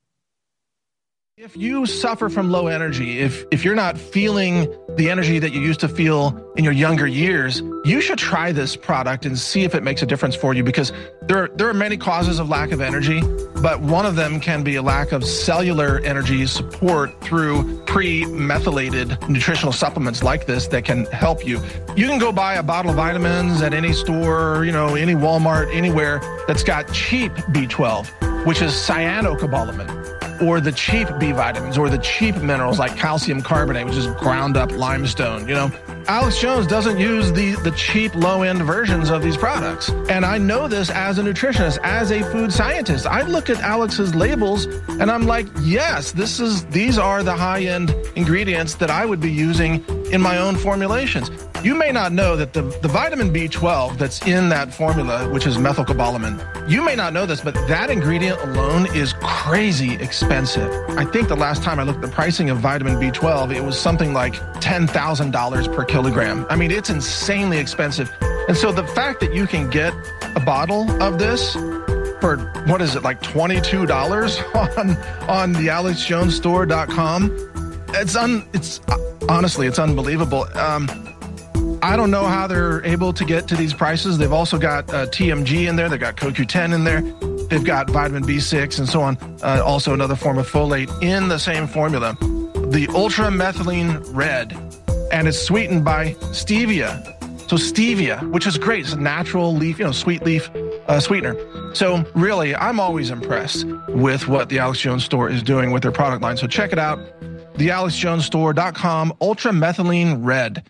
If you suffer from low energy, if you're not feeling the energy that you used to feel in your younger years, you should try this product and see if it makes a difference for you, because there are many causes of lack of energy, but one of them can be a lack of cellular energy support through pre-methylated nutritional supplements like this that can help you. You can go buy a bottle of vitamins at any store, any Walmart, anywhere that's got cheap B12, which is cyanocobalamin, or the cheap B vitamins, or the cheap minerals like calcium carbonate, which is ground up limestone. Alex Jones doesn't use the cheap low-end versions of these products. And I know this as a nutritionist, as a food scientist. I look at Alex's labels and I'm like, yes, these are the high-end ingredients that I would be using in my own formulations. You may not know that the vitamin B12 that's in that formula, which is methylcobalamin, you may not know this, but that ingredient alone is crazy expensive. I think the last time I looked at the pricing of vitamin B12, it was something like $10,000 per kilogram. I mean, it's insanely expensive. And so the fact that you can get a bottle of this for, what is it, like $22 on the AlexJonesStore.com, it's honestly, it's unbelievable. I don't know how they're able to get to these prices. They've also got TMG in there. They've got CoQ10 in there. They've got vitamin B6 and so on. Also another form of folate in the same formula. The ultramethylene red, and it's sweetened by stevia. So stevia, which is great. It's a natural leaf, sweet leaf sweetener. So really, I'm always impressed with what the Alex Jones Store is doing with their product line. So check it out. TheAlexJonesStore.com, ultramethylene red.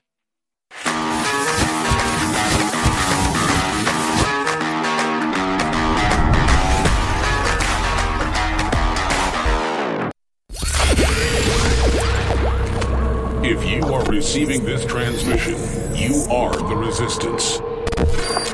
receiving this transmission, you are the resistance.